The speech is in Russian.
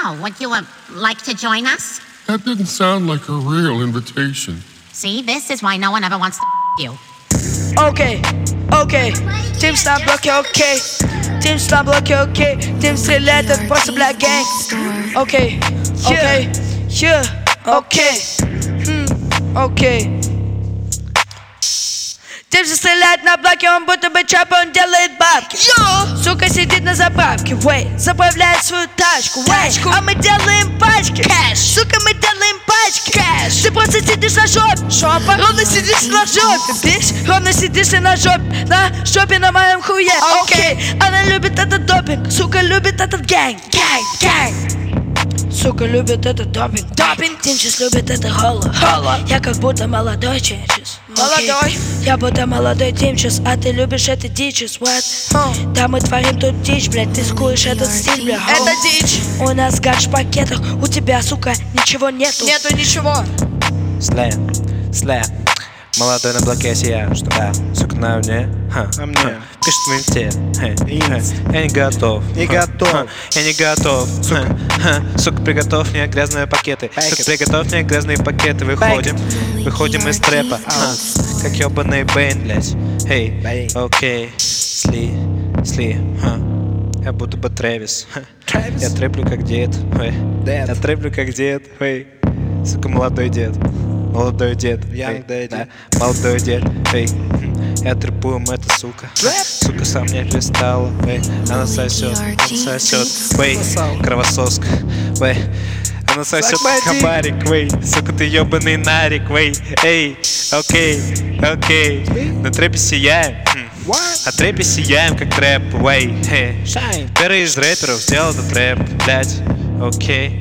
So, would you like to join us? That didn't sound like a real invitation. See, this is why no one ever wants to you. Окей, окей, Тим на блоке, окей. Тим на блоке, окей. Тим стреляет, это просто, бля, гэнг. Окей, окей, окей, окей. Тим же стреляет на блоке, он будто бы чап, он делает бабки. Сука сидит на заправке, заправляет свою тачку, а мы делаем пачки. Сука, мы делаем пачки. Ты просто сидишь на жопе, ровно сидишь на жопе, бич. Ровно сидишь на жопе на моем хуе. Окей, она любит этот допинг, сука любит этот гэнг. Сука любит этот допинг. Тимчис любит это холо. Я как будто молодой Тимчис. Молодой. Я будто молодой Тимчис, а ты любишь это дичис. What? Да мы творим тут дичь, блядь. Ты скуешь этот стиль, блядь. Это дичь. У нас гадж в пакетах, у тебя, сука, ничего нету. Нету ничего. Слэ. Молодой на блоке сияю, что да, сука, на мне, а мне пишет в инсте, я не готов, я не готов, сука, приготовь мне грязные пакеты, сука, приготовь мне грязные пакеты, выходим из трэпа, как ёбаный Бэйн, блять, эй, окей, сли, я будто бы Трэвис, я трэплю как дед, я трэплю как дед, сука, молодой дед, молодой дед, молодой дед, я трепую эта сука, сука сам не листала, она сосет, кровососка, она сосет кабарик, сука ты ебаный нарик, эй, окей, на трэпе сияем, на трэпе сияем как трэп, первый из рэперов сделал этот рэп, блять, окей.